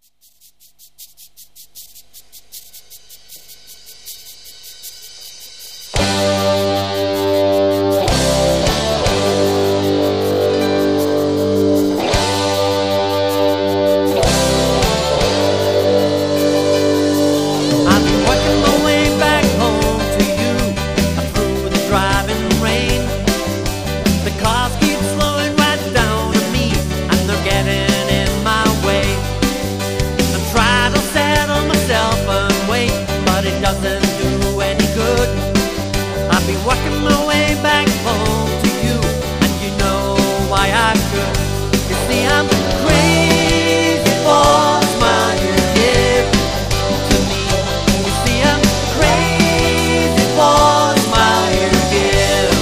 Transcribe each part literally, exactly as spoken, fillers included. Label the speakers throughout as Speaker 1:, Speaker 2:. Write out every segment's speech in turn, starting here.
Speaker 1: Walking my way back home to you, and you know why I should. You see, I'm crazy for the smile you give to me. You see, I'm crazy for the smile you give.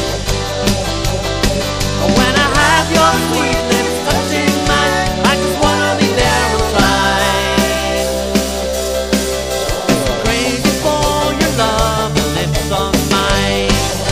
Speaker 1: When I have your sweet lips touching mine, I just wanna be there on time. Crazy for your love and lips on mine.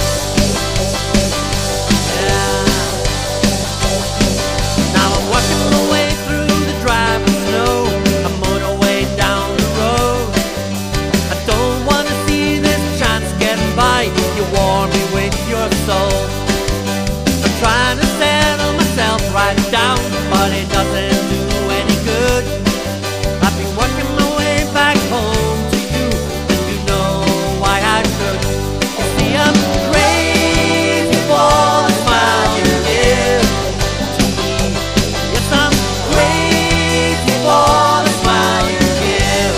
Speaker 1: You warm me with your soul. I'm trying to settle myself right down, but it doesn't do any good. I've been working my way back home to you, and you know why I should. You see, I'm crazy for the smile you give to me. Yes, I'm crazy for the smile you give.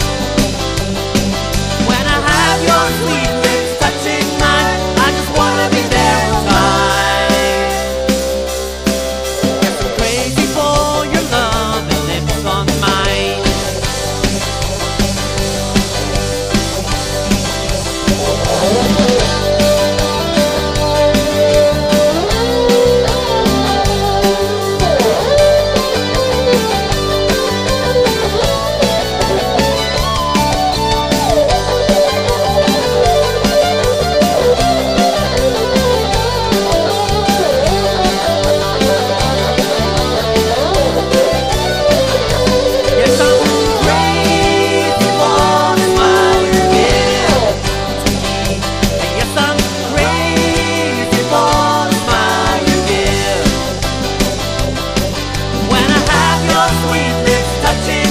Speaker 1: When I have your sweet lips touching mine, I just wanna be there on time. Yes, I'm crazy for your love and lips on mine. Sweet lips touching